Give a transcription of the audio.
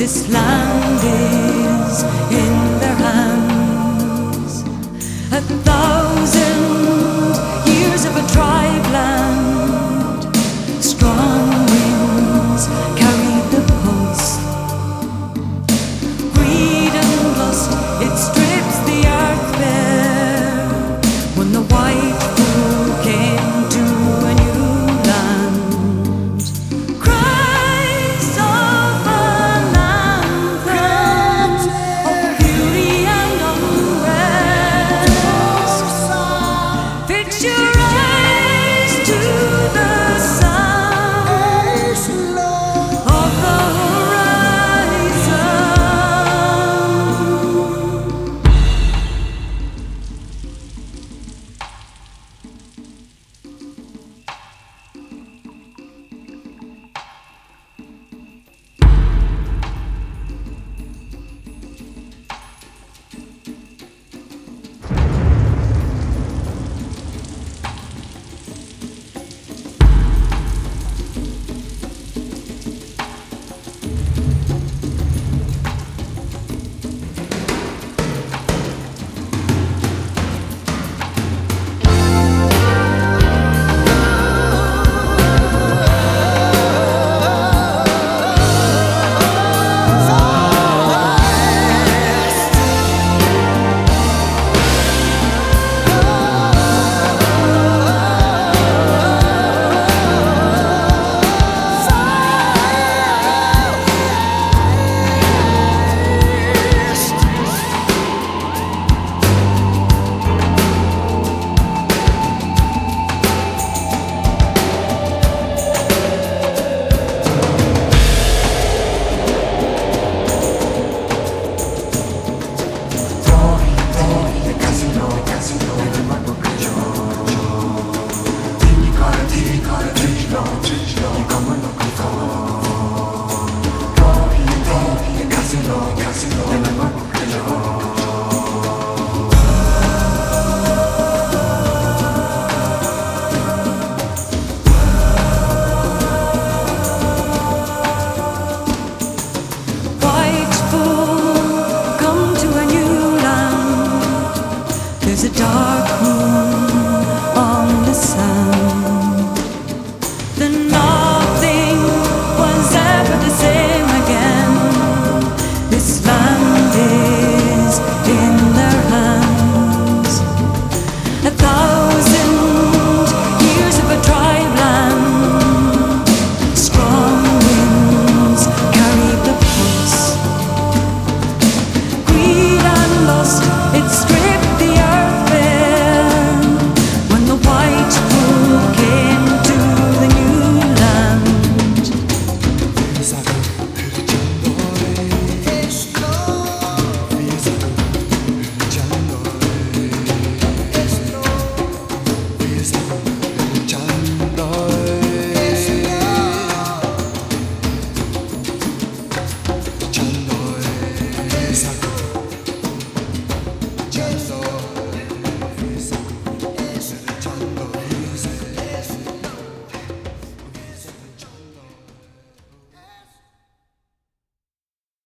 This land is in their hands. 1,000 years of a tribe land. Strong winds carry the pulse. Greed and lust, it strips the earth bare. When the white fool came to a new land, cries of an anthem of beauty and unrest. Fix your eyes to the sound of the horizon. There's a dark moon